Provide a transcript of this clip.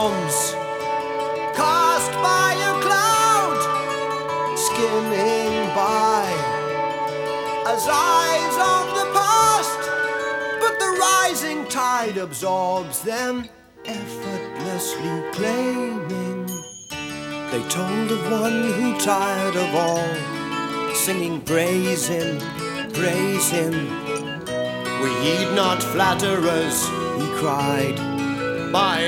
storms, cast by a cloud, skimming by as eyes of the past, but the rising tide absorbs them, effortlessly claiming. They told of one who, tired of all, singing praise him, praise him. We heed not flatterers, he cried, by